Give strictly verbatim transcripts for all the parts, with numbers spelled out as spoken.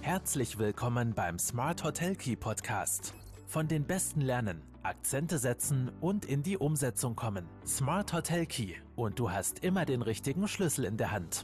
Herzlich willkommen beim Smart Hotel Key Podcast. Von den Besten lernen, Akzente setzen und in die Umsetzung kommen. Smart Hotel Key und du hast immer den richtigen Schlüssel in der Hand.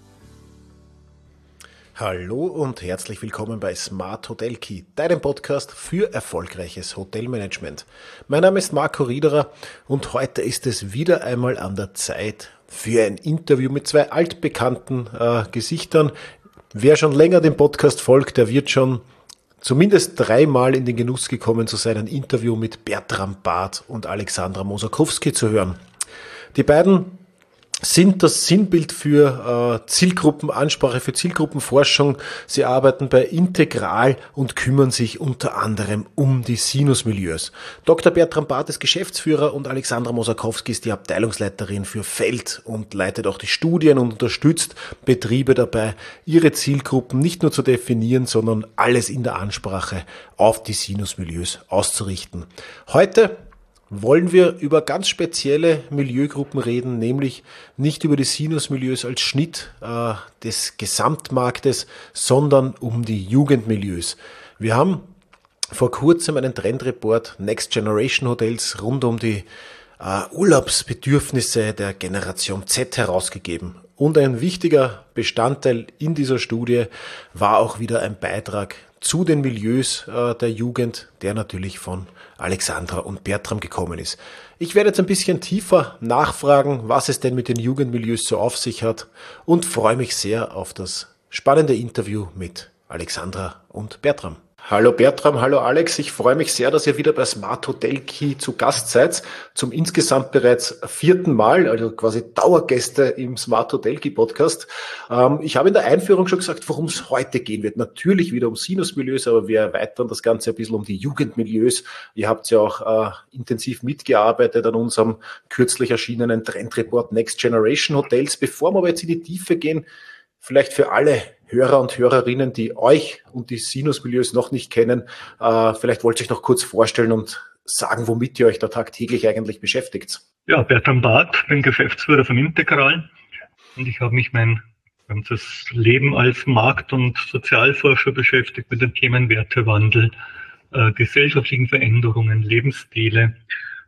Hallo und herzlich willkommen bei Smart Hotel Key, deinem Podcast für erfolgreiches Hotelmanagement. Mein Name ist Marco Riederer und heute ist es wieder einmal an der Zeit für ein Interview mit zwei altbekannten äh, Gesichtern. Wer schon länger dem Podcast folgt, der wird schon zumindest dreimal in den Genuss gekommen zu sein, ein Interview mit Bertram Barth und Alexandra Mosakowski zu hören. Die beiden sind das Sinnbild für äh, Zielgruppenansprache, für Zielgruppenforschung. Sie arbeiten bei Integral und kümmern sich unter anderem um die Sinusmilieus. Doktor Bertram Barth ist Geschäftsführer und Alexandra Mosakowski ist die Abteilungsleiterin für Feld und leitet auch die Studien und unterstützt Betriebe dabei, ihre Zielgruppen nicht nur zu definieren, sondern alles in der Ansprache auf die Sinusmilieus auszurichten. Heute wollen wir über ganz spezielle Milieugruppen reden, nämlich nicht über die Sinusmilieus als Schnitt äh, des Gesamtmarktes, sondern um die Jugendmilieus. Wir haben vor kurzem einen Trendreport Next Generation Hotels rund um die äh, Urlaubsbedürfnisse der Generation Z herausgegeben. Und ein wichtiger Bestandteil in dieser Studie war auch wieder ein Beitrag zu den Milieus äh, der Jugend, der natürlich von Alexandra und Bertram gekommen ist. Ich werde jetzt ein bisschen tiefer nachfragen, was es denn mit den Jugendmilieus so auf sich hat und freue mich sehr auf das spannende Interview mit Alexandra und Bertram. Hallo Bertram, hallo Alex, ich freue mich sehr, dass ihr wieder bei Smart Hotel Key zu Gast seid, zum insgesamt bereits vierten Mal, also quasi Dauergäste im Smart Hotel Key Podcast. Ähm, ich habe in der Einführung schon gesagt, worum es heute gehen wird. Natürlich wieder um Sinusmilieus, aber wir erweitern das Ganze ein bisschen um die Jugendmilieus. Ihr habt ja auch äh, intensiv mitgearbeitet an unserem kürzlich erschienenen Trendreport Next Generation Hotels. Bevor wir aber jetzt in die Tiefe gehen, vielleicht für alle Hörer und Hörerinnen, die euch und die Sinusmilieus noch nicht kennen, äh, vielleicht wollt ihr euch noch kurz vorstellen und sagen, womit ihr euch da tagtäglich eigentlich beschäftigt. Ja, Bertram Barth, bin Geschäftsführer von Integral und ich habe mich mein ganzes Leben als Markt- und Sozialforscher beschäftigt mit den Themen Wertewandel, äh, gesellschaftlichen Veränderungen, Lebensstile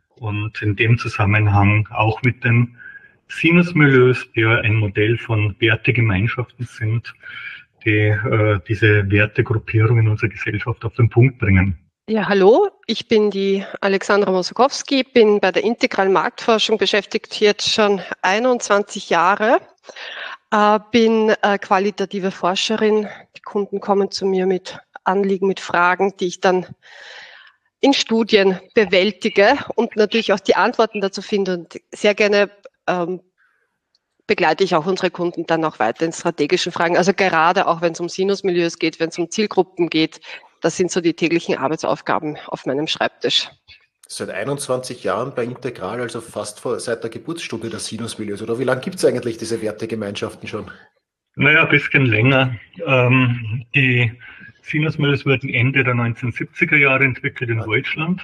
und in dem Zusammenhang auch mit den Sinusmilieus, die ja ein Modell von Wertegemeinschaften sind, die äh, diese Wertegruppierung in unserer Gesellschaft auf den Punkt bringen. Ja, hallo, ich bin die Alexandra Mosakowski, bin bei der Integral Marktforschung beschäftigt, jetzt schon einundzwanzig Jahre, äh, bin äh, qualitative Forscherin. Die Kunden kommen zu mir mit Anliegen, mit Fragen, die ich dann in Studien bewältige und natürlich auch die Antworten dazu finde und sehr gerne ähm, begleite ich auch unsere Kunden dann auch weiter in strategischen Fragen. Also gerade auch, wenn es um Sinusmilieus geht, wenn es um Zielgruppen geht, das sind so die täglichen Arbeitsaufgaben auf meinem Schreibtisch. Seit einundzwanzig Jahren bei Integral, also fast vor, seit der Geburtsstunde der Sinusmilieus, oder wie lange gibt es eigentlich diese Wertegemeinschaften schon? Naja, ein bisschen länger. Ähm, die Sinusmilieus wurden Ende der neunzehnhundertsiebziger Jahre entwickelt in Deutschland.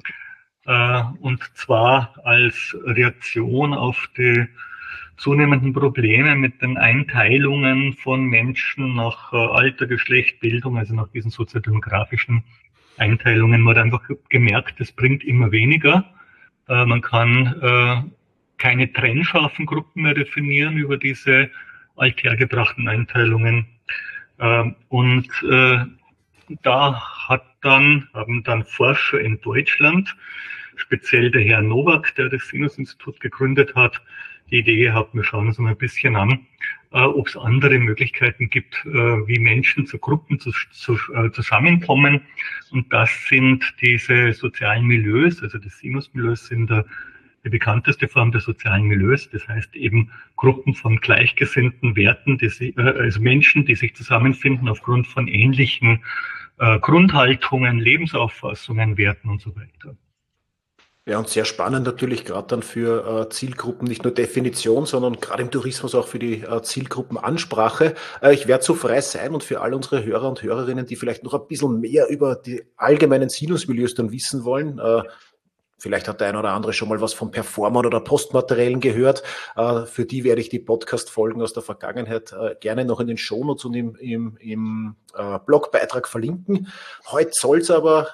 Äh, und zwar als Reaktion auf die zunehmenden Probleme mit den Einteilungen von Menschen nach äh, Alter, Geschlecht, Bildung, also nach diesen soziodemografischen Einteilungen. Man hat einfach gemerkt, es bringt immer weniger. Äh, man kann äh, keine trennscharfen Gruppen mehr definieren über diese althergebrachten Einteilungen. Äh, und äh, da hat dann, haben dann Forscher in Deutschland, speziell der Herr Nowak, der das Sinus-Institut gegründet hat, die Idee gehabt, wir schauen uns mal ein bisschen an, äh, ob es andere Möglichkeiten gibt, äh, wie Menschen zu Gruppen zu, zu, äh, zusammenkommen. Und das sind diese sozialen Milieus, also die Sinusmilieus sind der, die bekannteste Form der sozialen Milieus. Das heißt eben Gruppen von gleichgesinnten Werten, die sie, äh, also Menschen, die sich zusammenfinden aufgrund von ähnlichen äh, Grundhaltungen, Lebensauffassungen, Werten und so weiter. Ja, und sehr spannend natürlich gerade dann für äh, Zielgruppen, nicht nur Definition, sondern gerade im Tourismus auch für die äh, Zielgruppenansprache. Äh, ich werde so frei sein und für all unsere Hörer und Hörerinnen, die vielleicht noch ein bisschen mehr über die allgemeinen Sinusmilieus dann wissen wollen, äh, vielleicht hat der ein oder andere schon mal was von Performern oder Postmateriellen gehört. Äh, für die werde ich die Podcast-Folgen aus der Vergangenheit äh, gerne noch in den Shownotes und im, im, im äh, Blogbeitrag verlinken. Heute soll es aber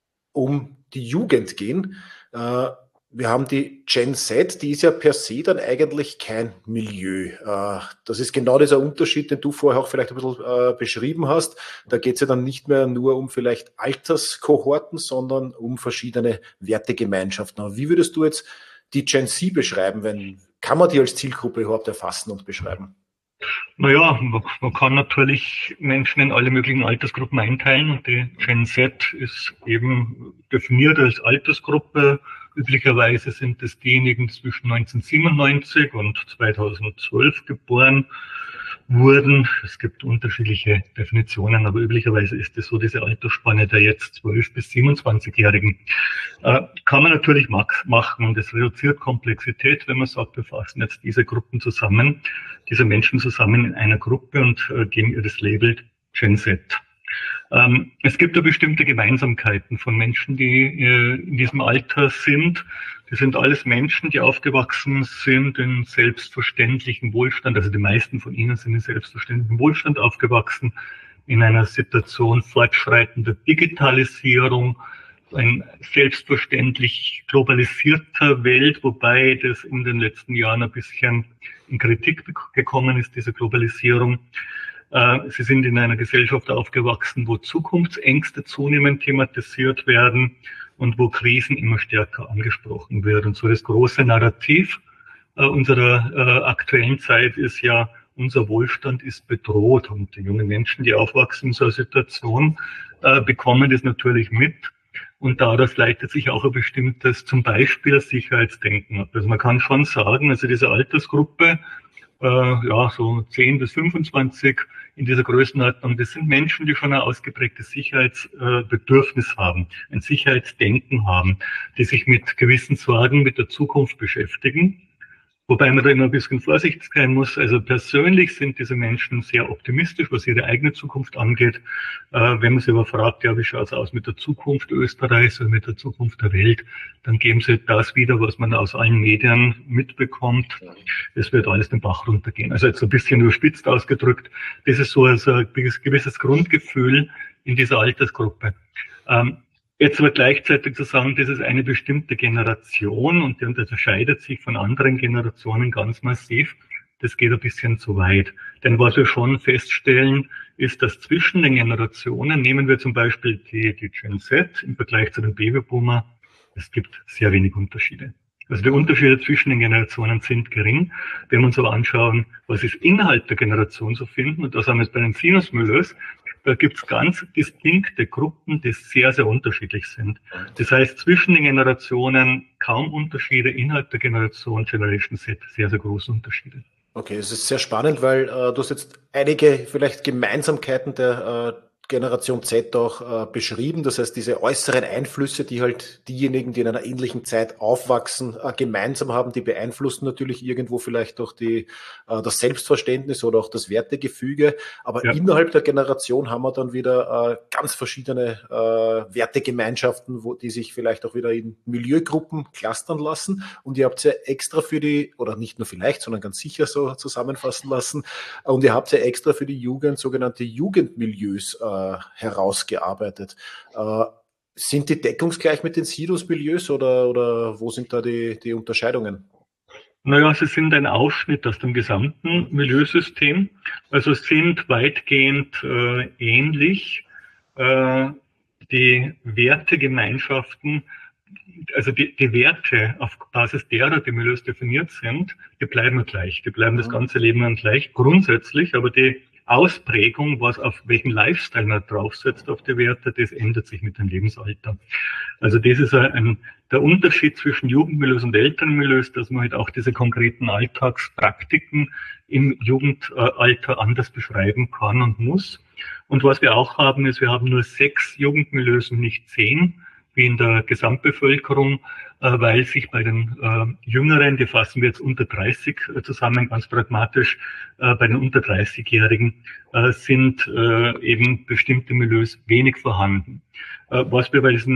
um die Jugend gehen. Äh, Wir haben die Gen Z, die ist ja per se dann eigentlich kein Milieu. Das ist genau dieser Unterschied, den du vorher auch vielleicht ein bisschen beschrieben hast. Da geht es ja dann nicht mehr nur um vielleicht Alterskohorten, sondern um verschiedene Wertegemeinschaften. Wie würdest du jetzt die Gen Z beschreiben? Wenn, kann man die als Zielgruppe überhaupt erfassen und beschreiben? Naja, man, man kann natürlich Menschen in alle möglichen Altersgruppen einteilen und die Gen Z ist eben definiert als Altersgruppe. Üblicherweise sind es diejenigen zwischen neunzehnhundertsiebenundneunzig und zweitausendzwölf geboren wurden. Es gibt unterschiedliche Definitionen, aber üblicherweise ist es so diese Altersspanne der jetzt zwölf- bis siebenundzwanzigjährigen. Äh, kann man natürlich machen und es reduziert Komplexität, wenn man sagt, wir fassen jetzt diese Gruppen zusammen, diese Menschen zusammen in einer Gruppe und äh, geben ihr das Label Gen Z. Ähm, es gibt ja bestimmte Gemeinsamkeiten von Menschen, die äh, in diesem Alter sind. Die sind alles Menschen, die aufgewachsen sind in selbstverständlichem Wohlstand. Also die meisten von ihnen sind in selbstverständlichem Wohlstand aufgewachsen, in einer Situation fortschreitender Digitalisierung, ein selbstverständlich globalisierter Welt, wobei das in den letzten Jahren ein bisschen in Kritik gekommen ist, diese Globalisierung. Sie sind in einer Gesellschaft aufgewachsen, wo Zukunftsängste zunehmend thematisiert werden und wo Krisen immer stärker angesprochen werden. Und so das große Narrativ unserer aktuellen Zeit ist ja, unser Wohlstand ist bedroht. Und die jungen Menschen, die aufwachsen in so einer Situation, bekommen das natürlich mit. Und daraus leitet sich auch ein bestimmtes, zum Beispiel Sicherheitsdenken ab. Also man kann schon sagen, also diese Altersgruppe, Äh, ja, so zehn bis fünfundzwanzig in dieser Größenordnung. Das sind Menschen, die schon ein ausgeprägtes Sicherheitsbedürfnis äh, haben, ein Sicherheitsdenken haben, die sich mit gewissen Sorgen mit der Zukunft beschäftigen. Wobei man da immer ein bisschen vorsichtig sein muss. Also persönlich sind diese Menschen sehr optimistisch, was ihre eigene Zukunft angeht. Äh, wenn man sie aber fragt, ja, wie schaut es aus mit der Zukunft Österreichs oder mit der Zukunft der Welt, dann geben sie das wieder, was man aus allen Medien mitbekommt. Es wird alles den Bach runtergehen. Also jetzt ein bisschen überspitzt ausgedrückt. Das ist so also ein gewisses Grundgefühl in dieser Altersgruppe. Ähm, Jetzt aber gleichzeitig zu sagen, das ist eine bestimmte Generation und die unterscheidet sich von anderen Generationen ganz massiv, das geht ein bisschen zu weit. Denn was wir schon feststellen, ist, dass zwischen den Generationen, nehmen wir zum Beispiel die, die Gen Z im Vergleich zu den Babyboomer, es gibt sehr wenig Unterschiede. Also die Unterschiede zwischen den Generationen sind gering. Wenn wir uns aber anschauen, was ist innerhalb der Generation zu finden, und das haben wir jetzt bei den Sinusmüllers, da gibt es ganz distinkte Gruppen, die sehr, sehr unterschiedlich sind. Das heißt, zwischen den Generationen kaum Unterschiede, innerhalb der Generation Generation Z sehr, sehr große Unterschiede. Okay, es ist sehr spannend, weil äh, du hast jetzt einige vielleicht Gemeinsamkeiten der äh, Generation Z auch äh, beschrieben. Das heißt, diese äußeren Einflüsse, die halt diejenigen, die in einer ähnlichen Zeit aufwachsen, äh, gemeinsam haben, die beeinflussen natürlich irgendwo vielleicht auch die, äh, das Selbstverständnis oder auch das Wertegefüge. Aber ja, innerhalb der Generation haben wir dann wieder äh, ganz verschiedene äh, Wertegemeinschaften, wo die sich vielleicht auch wieder in Milieugruppen clustern lassen. Und ihr habt ja extra für die, oder nicht nur vielleicht, sondern ganz sicher so zusammenfassen lassen, und ihr habt ja extra für die Jugend sogenannte Jugendmilieus äh, herausgearbeitet. Äh, sind die deckungsgleich mit den Sinusmilieus oder, oder wo sind da die, die Unterscheidungen? Naja, sie sind ein Ausschnitt aus dem gesamten Milieusystem. Also sind weitgehend äh, ähnlich. Äh, die Wertegemeinschaften, also die, die Werte, auf Basis derer die Milieus definiert sind, die bleiben gleich. Die bleiben das ganze Leben lang gleich, grundsätzlich, aber die Ausprägung, was auf welchen Lifestyle man draufsetzt auf die Werte, das ändert sich mit dem Lebensalter. Also das ist ein, der Unterschied zwischen Jugendmilieus und Elternmilieus, dass man halt auch diese konkreten Alltagspraktiken im Jugendalter anders beschreiben kann und muss. Und was wir auch haben, ist, wir haben nur sechs Jugendmilieus und nicht zehn, wie in der Gesamtbevölkerung, weil sich bei den äh, Jüngeren, die fassen wir jetzt unter dreißig äh, zusammen, ganz pragmatisch, äh, bei den unter dreißigjährigen äh, sind äh, eben bestimmte Milieus wenig vorhanden. Äh, was wir bei diesen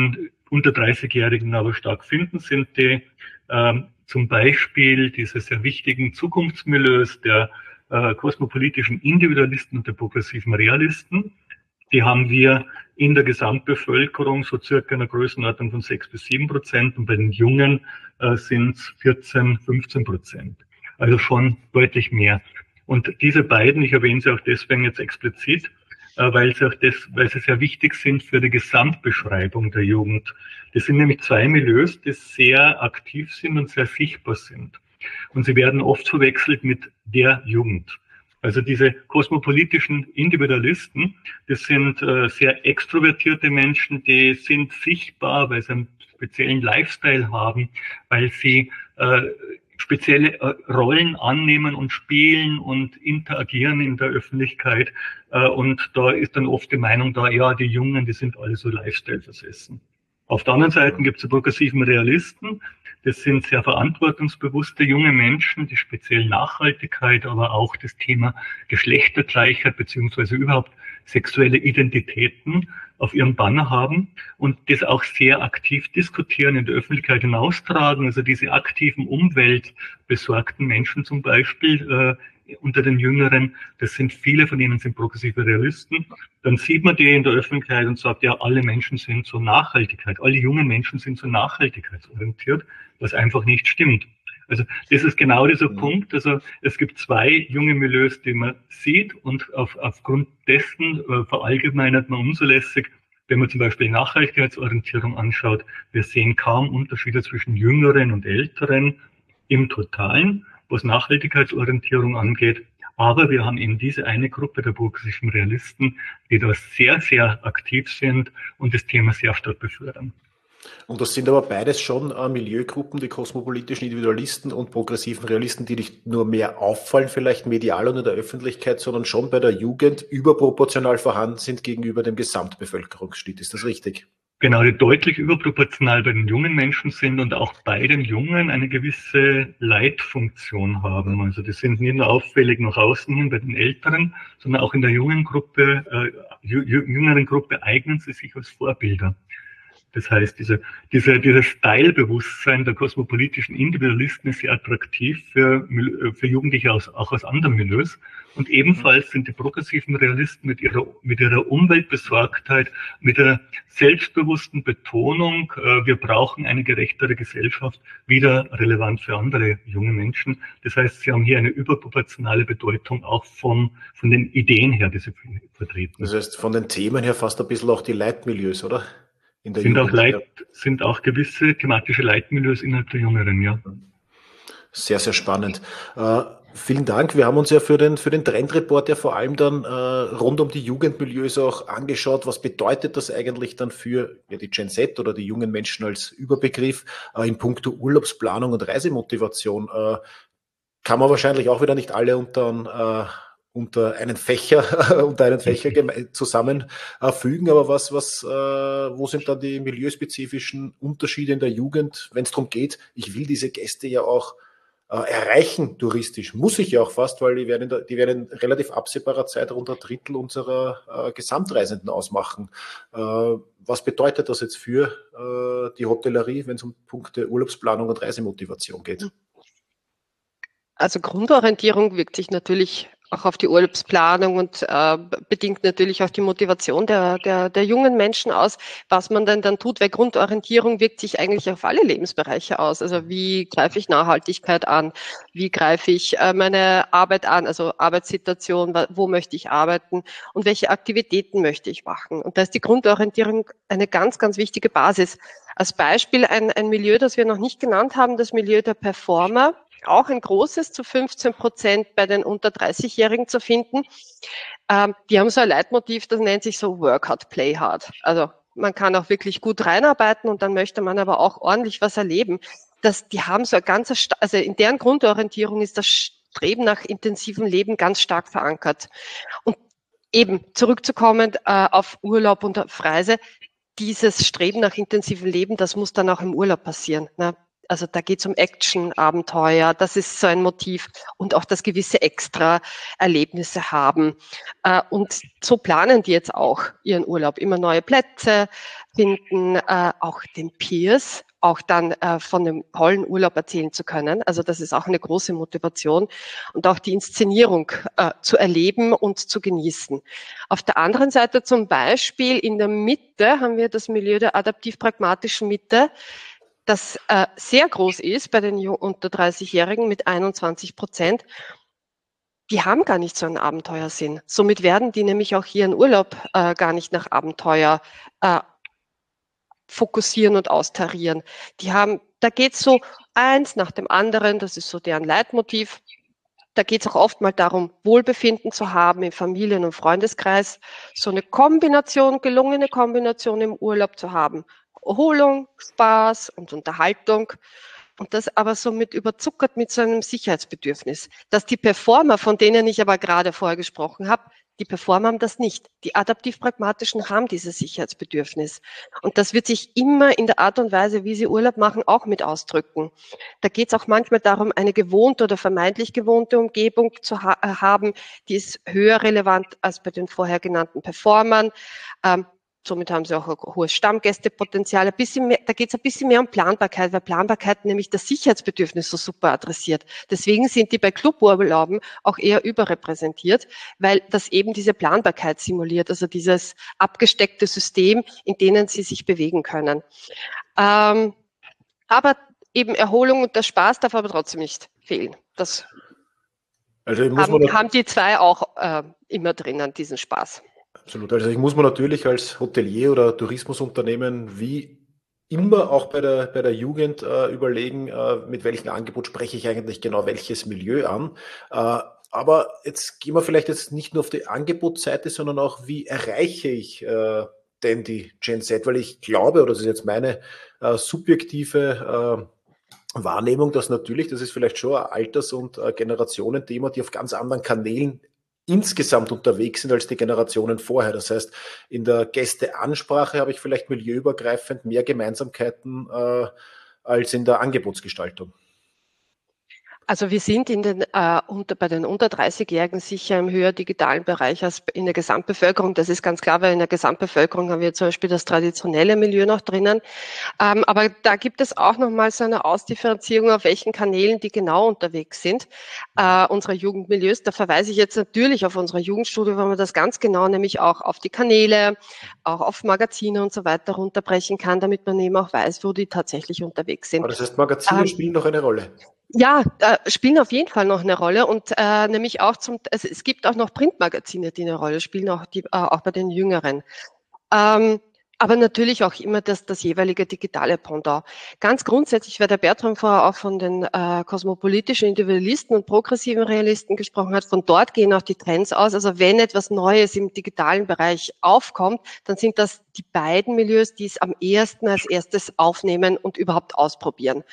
unter dreißigjährigen aber stark finden, sind die ähm, zum Beispiel diese sehr wichtigen Zukunftsmilieus der äh, kosmopolitischen Individualisten und der progressiven Realisten. Die haben wir in der Gesamtbevölkerung so circa in einer Größenordnung von sechs bis sieben Prozent und bei den Jungen äh, sind es vierzehn, fünfzehn Prozent. Also schon deutlich mehr. Und diese beiden, ich erwähne sie auch deswegen jetzt explizit, äh, weil sie auch das, weil sie sehr wichtig sind für die Gesamtbeschreibung der Jugend. Das sind nämlich zwei Milieus, die sehr aktiv sind und sehr sichtbar sind. Und sie werden oft verwechselt mit der Jugend. Also diese kosmopolitischen Individualisten, das sind äh, sehr extrovertierte Menschen, die sind sichtbar, weil sie einen speziellen Lifestyle haben, weil sie äh, spezielle äh, Rollen annehmen und spielen und interagieren in der Öffentlichkeit. Äh, und da ist dann oft die Meinung da, ja, die Jungen, die sind alle so Lifestyle versessen. Auf der anderen Seite gibt es die progressiven Realisten. Das sind sehr verantwortungsbewusste junge Menschen, die speziell Nachhaltigkeit, aber auch das Thema Geschlechtergleichheit beziehungsweise überhaupt sexuelle Identitäten auf ihrem Banner haben und das auch sehr aktiv diskutieren, in der Öffentlichkeit hinaustragen. Also diese aktiven, umweltbesorgten Menschen zum Beispiel äh, unter den Jüngeren, das sind viele von ihnen sind progressive Realisten. Dann sieht man die in der Öffentlichkeit und sagt, ja, alle Menschen sind so Nachhaltigkeit, alle jungen Menschen sind so nachhaltigkeitsorientiert, was einfach nicht stimmt. Also das ist genau dieser mhm. Punkt. Also es gibt zwei junge Milieus, die man sieht und auf, aufgrund dessen äh, verallgemeinert man unzulässig, wenn man zum Beispiel Nachhaltigkeitsorientierung anschaut, wir sehen kaum Unterschiede zwischen Jüngeren und Älteren im Totalen, was Nachhaltigkeitsorientierung angeht. Aber wir haben eben diese eine Gruppe der progressiven Realisten, die da sehr, sehr aktiv sind und das Thema sehr stark befördern. Und das sind aber beides schon äh, Milieugruppen, die kosmopolitischen Individualisten und progressiven Realisten, die nicht nur mehr auffallen, vielleicht medial und in der Öffentlichkeit, sondern schon bei der Jugend überproportional vorhanden sind gegenüber dem Gesamtbevölkerungsschnitt. Ist das richtig? Genau, die deutlich überproportional bei den jungen Menschen sind und auch bei den Jungen eine gewisse Leitfunktion haben. Also die sind nicht nur auffällig nach außen hin bei den Älteren, sondern auch in der jungen Gruppe, äh, jüngeren Gruppe eignen sie sich als Vorbilder. Das heißt, diese, diese, dieses Style-Bewusstsein der kosmopolitischen Individualisten ist sehr attraktiv für, für Jugendliche aus, auch aus anderen Milieus. Und ebenfalls sind die progressiven Realisten mit ihrer, mit ihrer Umweltbesorgtheit, mit der selbstbewussten Betonung, äh, wir brauchen eine gerechtere Gesellschaft, wieder relevant für andere junge Menschen. Das heißt, sie haben hier eine überproportionale Bedeutung auch vom, von den Ideen her, die sie vertreten. Das heißt, von den Themen her fast ein bisschen auch die Leitmilieus, oder? In der sind, Jugend, auch Leit, ja. sind auch gewisse thematische Leitmilieus innerhalb der Jüngeren, ja. Sehr, sehr spannend. Äh, vielen Dank. Wir haben uns ja für den, für den Trendreport ja vor allem dann äh, rund um die Jugendmilieus auch angeschaut. Was bedeutet das eigentlich dann für ja, die Gen Z oder die jungen Menschen als Überbegriff äh, in puncto Urlaubsplanung und Reisemotivation? Äh, kann man wahrscheinlich auch wieder nicht alle unter äh, unter einen Fächer, unter einen Fächer zusammenfügen, aber was, was, äh, wo sind dann die milieuspezifischen Unterschiede in der Jugend, wenn es darum geht, ich will diese Gäste ja auch äh, erreichen touristisch, muss ich ja auch fast, weil die werden in, der, die werden in relativ absehbarer Zeit rund ein Drittel unserer äh, Gesamtreisenden ausmachen. Äh, was bedeutet das jetzt für äh, die Hotellerie, wenn es um Punkte Urlaubsplanung und Reisemotivation geht? Also Grundorientierung wirkt sich natürlich auch auf die Urlaubsplanung und äh, bedingt natürlich auch die Motivation der, der, der jungen Menschen aus, was man denn dann tut, weil Grundorientierung wirkt sich eigentlich auf alle Lebensbereiche aus. Also wie greife ich Nachhaltigkeit an? Wie greife ich äh, meine Arbeit an? Also Arbeitssituation, wo möchte ich arbeiten und welche Aktivitäten möchte ich machen? Und da ist die Grundorientierung eine ganz, ganz wichtige Basis. Als Beispiel ein, ein Milieu, das wir noch nicht genannt haben, das Milieu der Performer. Auch ein großes, zu fünfzehn Prozent bei den unter dreißigjährigen zu finden. Ähm, die haben so ein Leitmotiv, das nennt sich so Work Hard, Play Hard. Also man kann auch wirklich gut reinarbeiten und dann möchte man aber auch ordentlich was erleben. Das, die haben so ein ganzes, also in deren Grundorientierung ist das Streben nach intensivem Leben ganz stark verankert. Und eben zurückzukommen äh, auf Urlaub und auf Reise, dieses Streben nach intensivem Leben, das muss dann auch im Urlaub passieren, ne? Also da geht es um Action, Abenteuer, das ist so ein Motiv und auch das gewisse Extra-Erlebnisse haben. Und so planen die jetzt auch ihren Urlaub. Immer neue Plätze, finden, äh, auch den Peers auch dann äh, von dem tollen Urlaub erzählen zu können. Also das ist auch eine große Motivation und auch die Inszenierung äh, zu erleben und zu genießen. Auf der anderen Seite zum Beispiel in der Mitte haben wir das Milieu der adaptiv-pragmatischen Mitte, das äh, sehr groß ist bei den unter dreißig-Jährigen mit einundzwanzig Prozent. Die haben gar nicht so einen Abenteuersinn. Somit werden die nämlich auch ihren Urlaub äh, gar nicht nach Abenteuer äh, fokussieren und austarieren. Die haben, da geht's so eins nach dem anderen, das ist so deren Leitmotiv. Da geht's auch oft mal darum, Wohlbefinden zu haben im Familien- und Freundeskreis, so eine Kombination, gelungene Kombination im Urlaub zu haben. Erholung, Spaß und Unterhaltung. Und das aber so mit überzuckert mit so einem Sicherheitsbedürfnis. Dass die Performer, von denen ich aber gerade vorher gesprochen habe, die Performer haben das nicht. Die adaptiv-pragmatischen haben dieses Sicherheitsbedürfnis. Und das wird sich immer in der Art und Weise, wie sie Urlaub machen, auch mit ausdrücken. Da geht es auch manchmal darum, eine gewohnte oder vermeintlich gewohnte Umgebung zu ha- haben, die ist höher relevant als bei den vorher genannten Performern. Ähm, Somit haben sie auch ein hohes Stammgästepotenzial. Ein bisschen mehr, da geht es ein bisschen mehr um Planbarkeit, weil Planbarkeit nämlich das Sicherheitsbedürfnis so super adressiert. Deswegen sind die bei Cluburlauben auch eher überrepräsentiert, weil das eben diese Planbarkeit simuliert, also dieses abgesteckte System, in denen sie sich bewegen können. Ähm, aber eben Erholung und der Spaß darf aber trotzdem nicht fehlen. Das Also muss haben, man haben die zwei auch äh, immer drinnen, diesen Spaß. Absolut. Also ich muss mir natürlich als Hotelier oder Tourismusunternehmen wie immer auch bei der, bei der Jugend äh, überlegen, äh, mit welchem Angebot spreche ich eigentlich genau welches Milieu an. Äh, aber jetzt gehen wir vielleicht jetzt nicht nur auf die Angebotsseite, sondern auch, wie erreiche ich äh, denn die Gen Z? Weil ich glaube, oder das ist jetzt meine äh, subjektive äh, Wahrnehmung, dass natürlich, das ist vielleicht schon ein Alters- und äh, Generationenthema, die auf ganz anderen Kanälen insgesamt unterwegs sind als die Generationen vorher. Das heißt, in der Gästeansprache habe ich vielleicht milieuübergreifend mehr Gemeinsamkeiten äh, als in der Angebotsgestaltung. Also wir sind in den, äh, unter, bei den unter dreißig-Jährigen sicher im höher digitalen Bereich als in der Gesamtbevölkerung. Das ist ganz klar, weil in der Gesamtbevölkerung haben wir zum Beispiel das traditionelle Milieu noch drinnen. Ähm, aber da gibt es auch nochmal so eine Ausdifferenzierung, auf welchen Kanälen die genau unterwegs sind, äh, unsere Jugendmilieus. Da verweise ich jetzt natürlich auf unsere Jugendstudie, wo man das ganz genau nämlich auch auf die Kanäle, auch auf Magazine und so weiter runterbrechen kann, damit man eben auch weiß, wo die tatsächlich unterwegs sind. Aber das heißt, Magazine Ähm, spielen noch eine Rolle. Ja, äh, spielen auf jeden Fall noch eine Rolle und äh, nämlich auch zum, also es gibt auch noch Printmagazine, die eine Rolle spielen, auch die, äh, auch bei den Jüngeren. Ähm, aber natürlich auch immer das, das jeweilige digitale Pendant. Ganz grundsätzlich, weil der Bertram vorher auch von den äh, kosmopolitischen Individualisten und progressiven Realisten gesprochen hat, von dort gehen auch die Trends aus. Also wenn etwas Neues im digitalen Bereich aufkommt, dann sind das die beiden Milieus, die es am ehesten als erstes aufnehmen und überhaupt ausprobieren.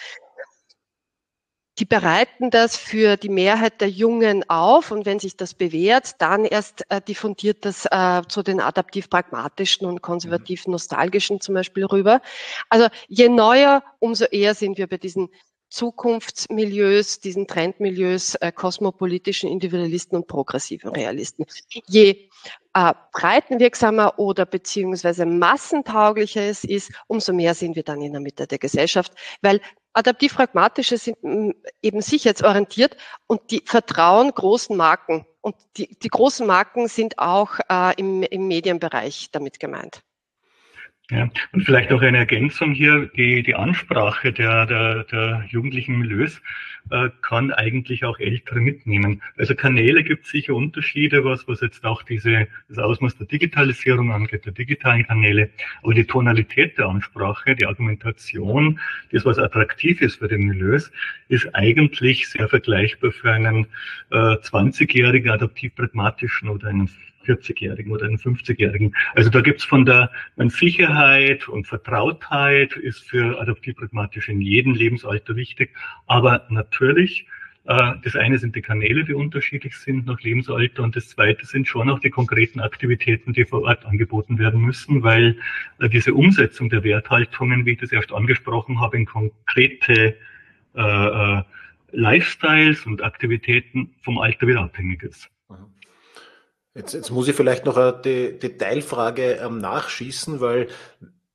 Die bereiten das für die Mehrheit der Jungen auf und wenn sich das bewährt, dann erst äh, diffundiert das äh, zu den adaptiv-pragmatischen und konservativ-nostalgischen zum Beispiel rüber. Also je neuer, umso eher sind wir bei diesen Zukunftsmilieus, diesen Trendmilieus, äh, kosmopolitischen Individualisten und progressiven Realisten. Je äh, breitenwirksamer oder beziehungsweise massentauglicher es ist, umso mehr sind wir dann in der Mitte der Gesellschaft, weil adaptiv-pragmatische sind eben sicherheitsorientiert und die vertrauen großen Marken. Und die, die großen Marken sind auch äh, im, im Medienbereich damit gemeint. Ja, und vielleicht auch eine Ergänzung hier, die, die Ansprache der, der, der jugendlichen Milieus äh, kann eigentlich auch Ältere mitnehmen. Also Kanäle gibt es sicher Unterschiede, was, was jetzt auch diese, das Ausmaß der Digitalisierung angeht, der digitalen Kanäle. Aber die Tonalität der Ansprache, die Argumentation, das, was attraktiv ist für die Milieus, ist eigentlich sehr vergleichbar für einen äh, zwanzigjährigen adaptiv-pragmatischen oder einen vierzigjährigen oder einen fünfzigjährigen. Also da gibt's von der meine Sicherheit und Vertrautheit ist für adaptiv-pragmatisch in jedem Lebensalter wichtig. Aber natürlich, äh, das eine sind die Kanäle, die unterschiedlich sind nach Lebensalter und das zweite sind schon auch die konkreten Aktivitäten, die vor Ort angeboten werden müssen, weil äh, diese Umsetzung der Werthaltungen, wie ich das erst angesprochen habe, in konkrete äh, äh, Lifestyles und Aktivitäten vom Alter wieder abhängig ist. Jetzt, jetzt muss ich vielleicht noch eine De- Detailfrage ähm, nachschießen, weil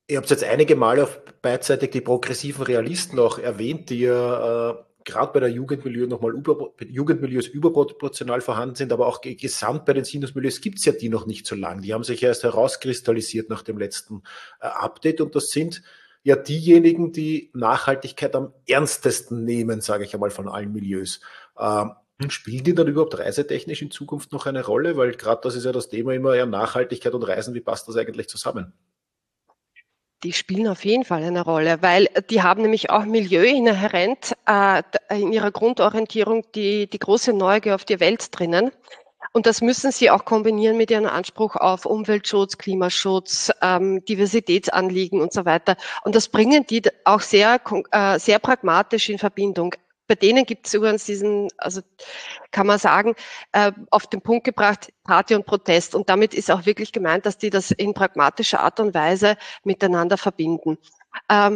Ihr habt jetzt einige Male auf beidseitig die progressiven Realisten auch erwähnt, die ja äh, gerade bei der Jugendmilieu nochmal über, Jugendmilieus überproportional vorhanden sind, aber auch gesamt bei den Sinusmilieus gibt es ja die noch nicht so lang. Die haben sich ja erst herauskristallisiert nach dem letzten äh, Update und das sind ja diejenigen, die Nachhaltigkeit am ernstesten nehmen, sage ich einmal, von allen Milieus. Ähm, Spielen die dann überhaupt reisetechnisch in Zukunft noch eine Rolle? Weil gerade das ist ja das Thema immer, ja, Nachhaltigkeit und Reisen, wie passt das eigentlich zusammen? Die spielen auf jeden Fall eine Rolle, weil die haben nämlich auch Milieu inhärent äh, in ihrer Grundorientierung die, die große Neugier auf die Welt drinnen. Und das müssen sie auch kombinieren mit ihrem Anspruch auf Umweltschutz, Klimaschutz, ähm, Diversitätsanliegen und so weiter. Und das bringen die auch sehr, äh, sehr pragmatisch in Verbindung. Bei denen gibt es übrigens diesen, also kann man sagen, äh, auf den Punkt gebracht, Party und Protest. Und damit ist auch wirklich gemeint, dass die das in pragmatischer Art und Weise miteinander verbinden. Ähm,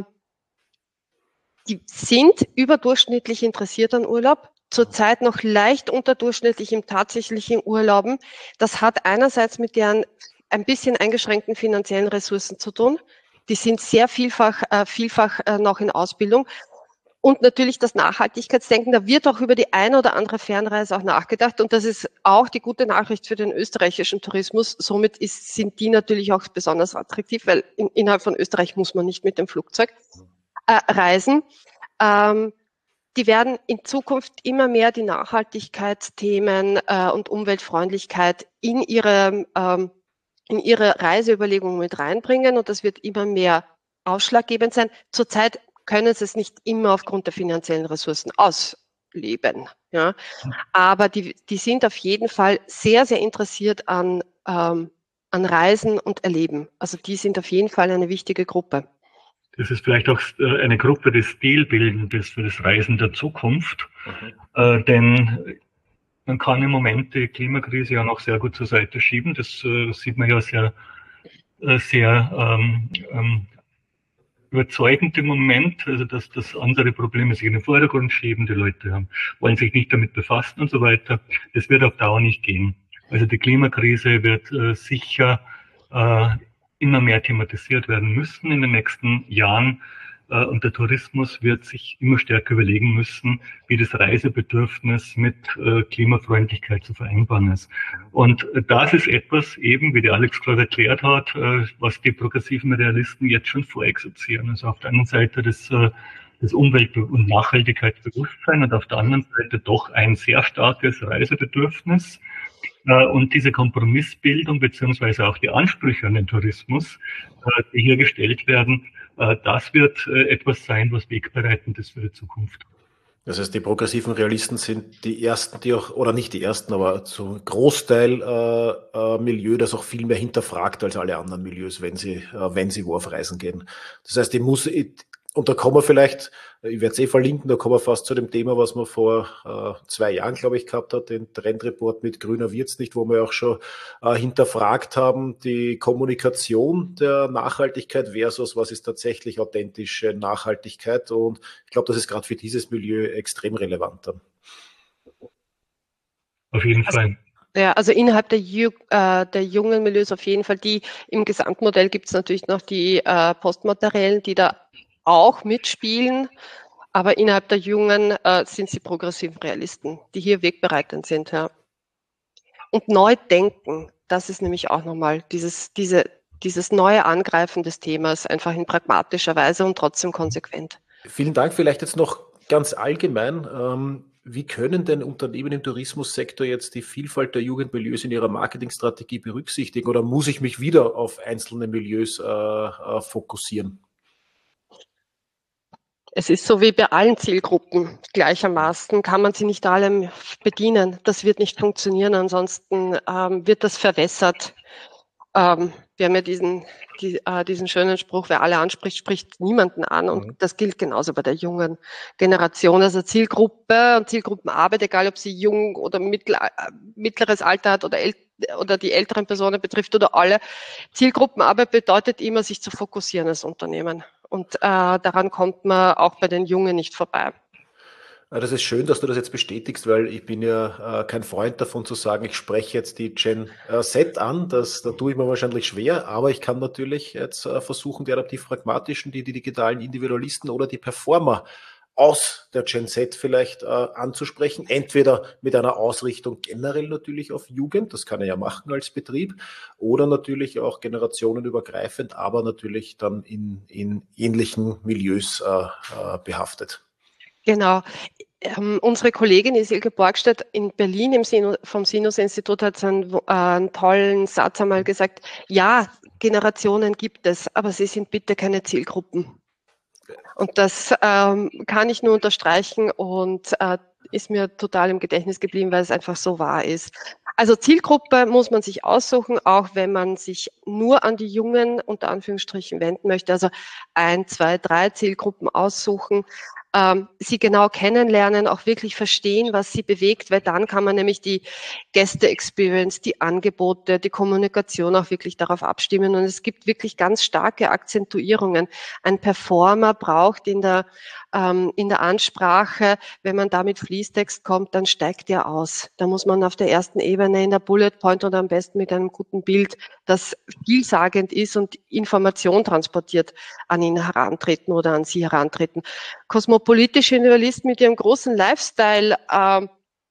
die sind überdurchschnittlich interessiert an Urlaub, zurzeit noch leicht unterdurchschnittlich im tatsächlichen Urlauben. Das hat einerseits mit deren ein bisschen eingeschränkten finanziellen Ressourcen zu tun. Die sind sehr vielfach, äh, vielfach äh, noch in Ausbildung. Und natürlich das Nachhaltigkeitsdenken, da wird auch über die eine oder andere Fernreise auch nachgedacht. Und das ist auch die gute Nachricht für den österreichischen Tourismus. Somit ist, sind die natürlich auch besonders attraktiv, weil in, innerhalb von Österreich muss man nicht mit dem Flugzeug äh, reisen. Ähm, die werden in Zukunft immer mehr die Nachhaltigkeitsthemen äh, und Umweltfreundlichkeit in ihre, ähm, in ihre Reiseüberlegungen mit reinbringen. Und das wird immer mehr ausschlaggebend sein. Zurzeit können sie es nicht immer aufgrund der finanziellen Ressourcen ausleben. Ja. Aber die, die sind auf jeden Fall sehr, sehr interessiert an, ähm, an Reisen und Erleben. Also die sind auf jeden Fall eine wichtige Gruppe. Das ist vielleicht auch eine Gruppe des Stilbildendes für das Reisen der Zukunft. Mhm. Äh, denn man kann im Moment die Klimakrise ja noch sehr gut zur Seite schieben. Das äh, sieht man ja sehr, äh, sehr ähm, ähm, überzeugend im Moment, also dass, dass andere Probleme sich in den Vordergrund schieben, die Leute haben, wollen sich nicht damit befassen und so weiter. Das wird auf Dauer nicht gehen. Also die Klimakrise wird äh, sicher äh, immer mehr thematisiert werden müssen in den nächsten Jahren. Äh, und der Tourismus wird sich immer stärker überlegen müssen, wie das Reisebedürfnis mit äh, Klimafreundlichkeit zu vereinbaren ist. Und äh, das ist etwas eben, wie der Alex gerade erklärt hat, äh, was die progressiven Realisten jetzt schon vorexerzieren. Also auf der einen Seite das, äh, das Umwelt- und Nachhaltigkeitsbewusstsein und auf der anderen Seite doch ein sehr starkes Reisebedürfnis. Und diese Kompromissbildung beziehungsweise auch die Ansprüche an den Tourismus, die hier gestellt werden, das wird etwas sein, was wegbereitend ist für die Zukunft. Das heißt, die progressiven Realisten sind die ersten, die auch, oder nicht die ersten, aber zum Großteil äh, äh, Milieu, das auch viel mehr hinterfragt als alle anderen Milieus, wenn sie, äh, wenn sie wo auf Reisen gehen. Das heißt, ich muss, und da kommen wir vielleicht, ich werde es eh verlinken, da kommen wir fast zu dem Thema, was man vor äh, zwei Jahren, glaube ich, gehabt hat, den Trendreport mit Grüner wird's nicht, wo wir auch schon äh, hinterfragt haben, die Kommunikation der Nachhaltigkeit versus was ist tatsächlich authentische Nachhaltigkeit. Und ich glaube, das ist gerade für dieses Milieu extrem relevant dann. Auf jeden also, Fall. Ja, also innerhalb der, Ju äh, der jungen Milieus auf jeden Fall. Die im Gesamtmodell gibt es natürlich noch die äh, Postmateriellen, die da auch mitspielen, aber innerhalb der Jungen äh, sind sie progressiven Realisten, die hier wegbereitend sind. Ja. Und neu denken, das ist nämlich auch nochmal dieses, diese, dieses neue Angreifen des Themas, einfach in pragmatischer Weise und trotzdem konsequent. Vielen Dank. Vielleicht jetzt noch ganz allgemein, ähm, wie können denn Unternehmen im Tourismussektor jetzt die Vielfalt der Jugendmilieus in ihrer Marketingstrategie berücksichtigen oder muss ich mich wieder auf einzelne Milieus äh, äh, fokussieren? Es ist so wie bei allen Zielgruppen gleichermaßen, kann man sie nicht alle bedienen. Das wird nicht funktionieren, ansonsten ähm, wird das verwässert. Ähm, wir haben ja diesen, die, äh, diesen schönen Spruch, wer alle anspricht, spricht niemanden an. Und mhm. das gilt genauso bei der jungen Generation. Also Zielgruppe und Zielgruppenarbeit, egal ob sie jung oder mittel, äh, mittleres Alter hat oder, äl oder die älteren Personen betrifft oder alle. Zielgruppenarbeit bedeutet immer, sich zu fokussieren als Unternehmen. Und äh, daran kommt man auch bei den Jungen nicht vorbei. Das ist schön, dass du das jetzt bestätigst, weil ich bin ja äh, kein Freund davon zu sagen, ich spreche jetzt die Gen äh, Z an. Das, da tue ich mir wahrscheinlich schwer, aber ich kann natürlich jetzt äh, versuchen, die adaptiv-pragmatischen, die, die digitalen Individualisten oder die Performer aus der Gen Z vielleicht äh, anzusprechen. Entweder mit einer Ausrichtung generell natürlich auf Jugend, das kann er ja machen als Betrieb, oder natürlich auch generationenübergreifend, aber natürlich dann in, in ähnlichen Milieus äh, äh, behaftet. Genau. Ähm, unsere Kollegin Isilke Borgstedt in Berlin im Sinu, vom Sinus-Institut hat einen, äh, einen tollen Satz einmal gesagt, ja, Generationen gibt es, aber sie sind bitte keine Zielgruppen. Und das ähm, kann ich nur unterstreichen und äh, ist mir total im Gedächtnis geblieben, weil es einfach so wahr ist. Also Zielgruppe muss man sich aussuchen, auch wenn man sich nur an die Jungen unter Anführungsstrichen wenden möchte. Also ein, zwei, drei Zielgruppen aussuchen, ähm, sie genau kennenlernen, auch wirklich verstehen, was sie bewegt, weil dann kann man nämlich die Gäste-Experience, die Angebote, die Kommunikation auch wirklich darauf abstimmen. Und es gibt wirklich ganz starke Akzentuierungen. Ein Performer braucht in der ähm, in der Ansprache, wenn man da mit Fließtext kommt, dann steigt er aus. Da muss man auf der ersten Ebene in der Bullet Point oder am besten mit einem guten Bild, das vielsagend ist und Information transportiert, an ihn herantreten oder an sie herantreten. Kosmopolitische Individualisten mit ihrem großen Lifestyle, äh,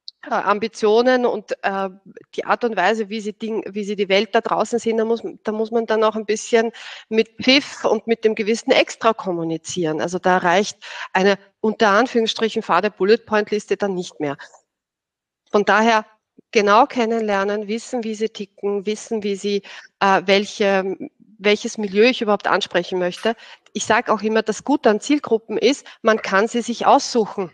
Ambitionen und äh, die Art und Weise, wie sie, Ding, wie sie die Welt da draußen sehen, da muss, da muss man dann auch ein bisschen mit Pfiff und mit dem gewissen Extra kommunizieren. Also da reicht eine unter Anführungsstrichen fade Bullet-Point-Liste dann nicht mehr. Von daher genau kennenlernen, wissen, wie sie ticken, wissen, wie sie äh, welche, welches Milieu ich überhaupt ansprechen möchte. Ich sage auch immer, das Gute an Zielgruppen ist, man kann sie sich aussuchen.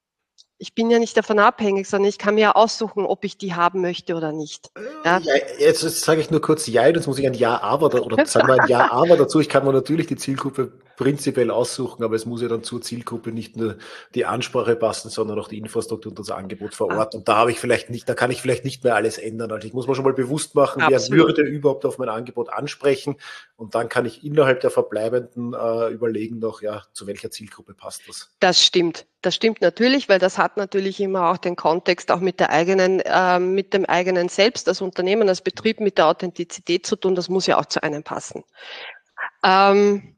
Ich bin ja nicht davon abhängig, sondern ich kann mir ja aussuchen, ob ich die haben möchte oder nicht. Ja? Ja, jetzt jetzt sage ich nur kurz Ja, jetzt muss ich ein Ja, aber da, oder sagen wir ein Ja, aber dazu. Ich kann mir natürlich die Zielgruppe prinzipiell aussuchen, aber es muss ja dann zur Zielgruppe nicht nur die Ansprache passen, sondern auch die Infrastruktur und das Angebot vor Ort. Und da habe ich vielleicht nicht, da kann ich vielleicht nicht mehr alles ändern. Also ich muss mir schon mal bewusst machen, Absolut. wer würde überhaupt auf mein Angebot ansprechen. Und dann kann ich innerhalb der verbleibenden äh, überlegen noch, ja, zu welcher Zielgruppe passt das. Das stimmt. Das stimmt natürlich, weil das hat natürlich immer auch den Kontext auch mit der eigenen, äh, mit dem eigenen Selbst, als Unternehmen, als Betrieb, mit der Authentizität zu tun. Das muss ja auch zu einem passen. Ähm,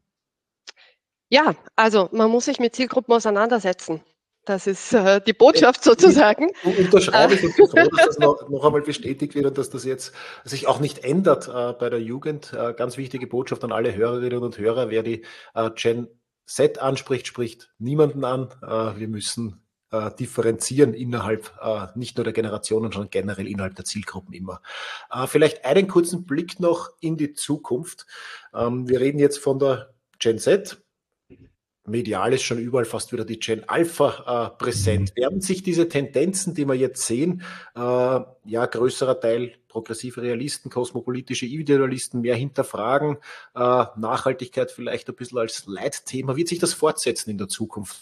ja, also man muss sich mit Zielgruppen auseinandersetzen. Das ist äh, die Botschaft sozusagen. Und unterschreibe ich und bin froh, dass das noch, noch einmal bestätigt wird und dass das jetzt sich auch nicht ändert äh, bei der Jugend. Äh, ganz wichtige Botschaft an alle Hörerinnen und Hörer. Wer die äh, Gen Z anspricht, spricht niemanden an. Äh, wir müssen äh, differenzieren innerhalb äh, nicht nur der Generationen, sondern generell innerhalb der Zielgruppen immer. Äh, vielleicht einen kurzen Blick noch in die Zukunft. Ähm, wir reden jetzt von der Gen Z. Medial ist schon überall fast wieder die Gen Alpha äh, präsent. Werden sich diese Tendenzen, die wir jetzt sehen, äh, ja, größerer Teil progressive Realisten, kosmopolitische Individualisten mehr hinterfragen, äh, Nachhaltigkeit vielleicht ein bisschen als Leitthema, wird sich das fortsetzen in der Zukunft?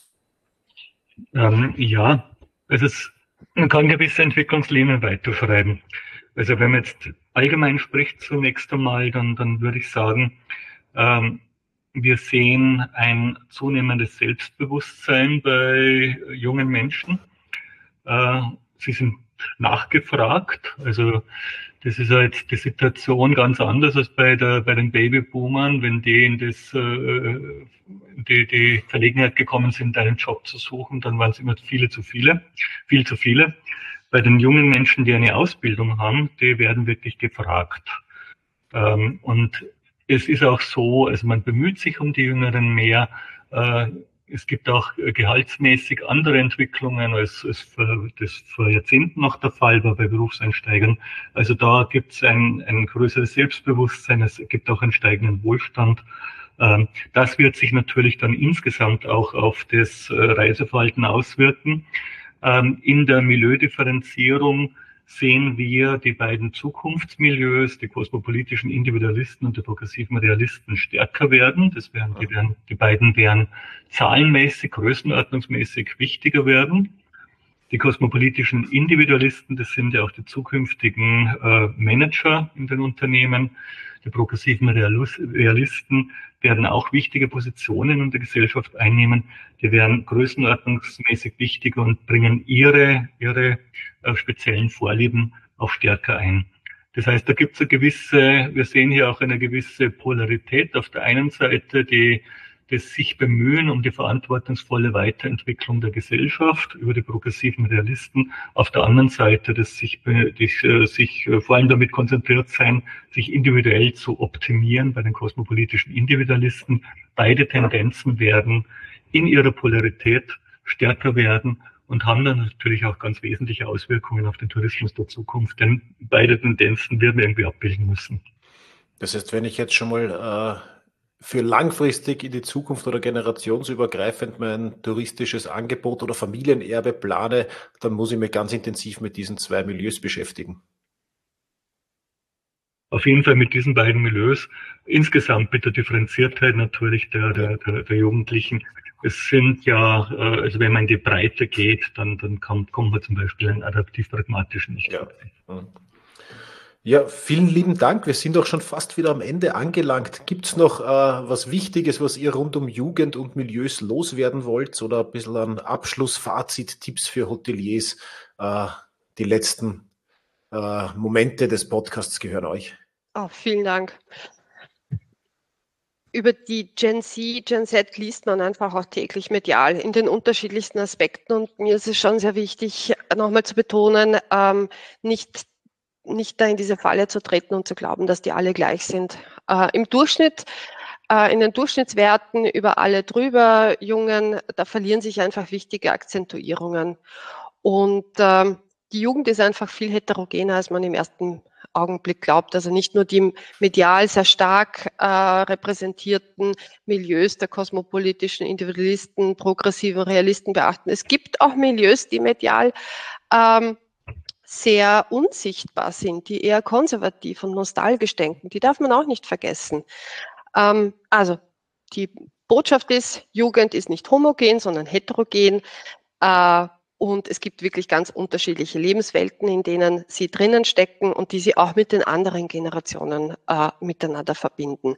Ähm, ja, also es, man kann gewisse Entwicklungslinien weiterschreiben. Also wenn man jetzt allgemein spricht zunächst einmal, dann, dann würde ich sagen, ähm, wir sehen ein zunehmendes Selbstbewusstsein bei jungen Menschen. Äh, sie sind nachgefragt. Also das ist halt die Situation ganz anders als bei der bei den Babyboomern, wenn die in das äh, die die Verlegenheit gekommen sind, einen Job zu suchen, dann waren es immer viele zu viele, viel zu viele. Bei den jungen Menschen, die eine Ausbildung haben, die werden wirklich gefragt. Ähm, und es ist auch so, also man bemüht sich um die Jüngeren mehr. Äh, es gibt auch gehaltsmäßig andere Entwicklungen, als es für, das vor Jahrzehnten noch der Fall war bei Berufseinsteigern. Also da gibt es ein, ein größeres Selbstbewusstsein, es gibt auch einen steigenden Wohlstand. Ähm, das wird sich natürlich dann insgesamt auch auf das Reiseverhalten auswirken. Ähm, in der Milieudifferenzierung sehen wir die beiden Zukunftsmilieus, die kosmopolitischen Individualisten und die progressiven Realisten, stärker werden. Das werden die, werden, die beiden werden zahlenmäßig, größenordnungsmäßig wichtiger werden. Die kosmopolitischen Individualisten, das sind ja auch die zukünftigen äh, Manager in den Unternehmen. Die progressiven Realisten werden auch wichtige Positionen in der Gesellschaft einnehmen. Die werden größenordnungsmäßig wichtiger und bringen ihre, ihre äh, speziellen Vorlieben auch stärker ein. Das heißt, da gibt es eine gewisse, wir sehen hier auch eine gewisse Polarität. Auf der einen Seite die das sich bemühen um die verantwortungsvolle Weiterentwicklung der Gesellschaft über die progressiven Realisten. Auf der anderen Seite das sich, das sich vor allem damit konzentriert sein, sich individuell zu optimieren bei den kosmopolitischen Individualisten. Beide Tendenzen werden in ihrer Polarität stärker werden und haben dann natürlich auch ganz wesentliche Auswirkungen auf den Tourismus der Zukunft, denn beide Tendenzen werden wir irgendwie abbilden müssen. Das heißt, wenn ich jetzt schon mal äh für langfristig in die Zukunft oder generationsübergreifend mein touristisches Angebot oder Familienerbe plane, dann muss ich mich ganz intensiv mit diesen zwei Milieus beschäftigen. Auf jeden Fall mit diesen beiden Milieus. Insgesamt mit der Differenziertheit natürlich der, der, der, der Jugendlichen. Es sind ja, also wenn man in die Breite geht, dann, dann kommt, kommt man zum Beispiel einen adaptiv-pragmatischen nicht. Ja. Ja, vielen lieben Dank. Wir sind auch schon fast wieder am Ende angelangt. Gibt es noch äh, was Wichtiges, was ihr rund um Jugend und Milieus loswerden wollt oder ein bisschen an Abschlussfazit, Tipps für Hoteliers? Äh, die letzten äh, Momente des Podcasts gehören euch. Oh, vielen Dank. Über die Gen Z, Gen Z liest man einfach auch täglich medial in den unterschiedlichsten Aspekten und mir ist es schon sehr wichtig, nochmal zu betonen, ähm, nicht nicht da in diese Falle zu treten und zu glauben, dass die alle gleich sind. Äh, im Durchschnitt, äh, in den Durchschnittswerten über alle drüber, Jungen, da verlieren sich einfach wichtige Akzentuierungen. Und ähm, die Jugend ist einfach viel heterogener, als man im ersten Augenblick glaubt. Also nicht nur die medial sehr stark äh, repräsentierten Milieus der kosmopolitischen Individualisten, progressiven Realisten beachten. Es gibt auch Milieus, die medial ähm, sehr unsichtbar sind, die eher konservativ und nostalgisch denken. Die darf man auch nicht vergessen. Ähm, also die Botschaft ist, Jugend ist nicht homogen, sondern heterogen. Äh, und es gibt wirklich ganz unterschiedliche Lebenswelten, in denen sie drinnen stecken und die sie auch mit den anderen Generationen äh, miteinander verbinden.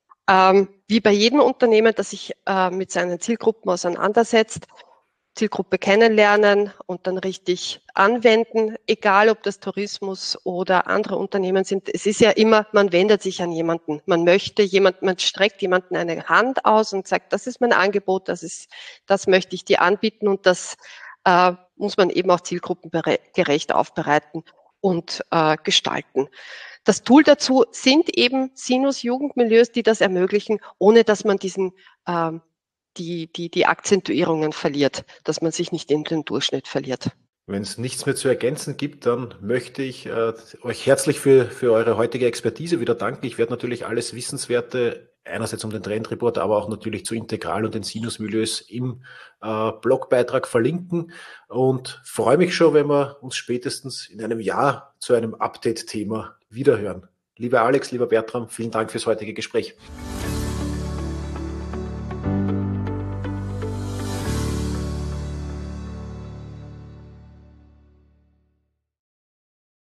Ähm, wie bei jedem Unternehmen, das sich äh, mit seinen Zielgruppen auseinandersetzt, Zielgruppe kennenlernen und dann richtig anwenden, egal ob das Tourismus oder andere Unternehmen sind. Es ist ja immer, man wendet sich an jemanden. Man möchte jemanden, man streckt jemanden eine Hand aus und sagt, das ist mein Angebot, das ist, das möchte ich dir anbieten und das äh, muss man eben auch zielgruppengerecht aufbereiten und äh, gestalten. Das Tool dazu sind eben Sinus-Jugendmilieus, die das ermöglichen, ohne dass man diesen ähm, Die, die, die Akzentuierungen verliert, dass man sich nicht in den Durchschnitt verliert. Wenn es nichts mehr zu ergänzen gibt, dann möchte ich äh, euch herzlich für, für eure heutige Expertise wieder danken. Ich werde natürlich alles Wissenswerte, einerseits um den Trendreport, aber auch natürlich zu Integral und den Sinus-Milieus im äh, Blogbeitrag verlinken und freue mich schon, wenn wir uns spätestens in einem Jahr zu einem Update-Thema wiederhören. Lieber Alex, lieber Bertram, vielen Dank fürs heutige Gespräch.